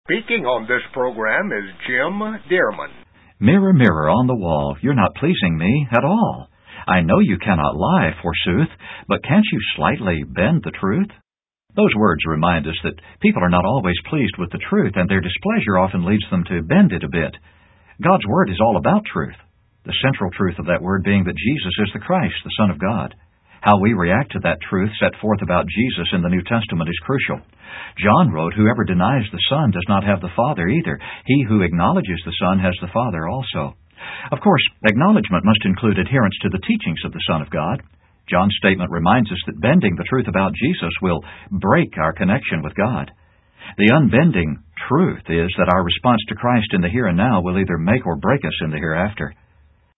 Speaking on this program is Jim Dearman. Mirror, mirror on the wall, you're not pleasing me at all. I know you cannot lie, forsooth, but can't you slightly bend the truth? Those words remind us that people are not always pleased with the truth, and their displeasure often leads them to bend it a bit. God's Word is all about truth, the central truth of that Word being that Jesus is the Christ, the Son of God. How we react to that truth set forth about Jesus in the New Testament is crucial. John wrote, "Whoever denies the Son does not have the Father either. He who acknowledges the Son has the Father also." Of course, acknowledgement must include adherence to the teachings of the Son of God. John's statement reminds us that bending the truth about Jesus will break our connection with God. The unbending truth is that our response to Christ in the here and now will either make or break us in the hereafter.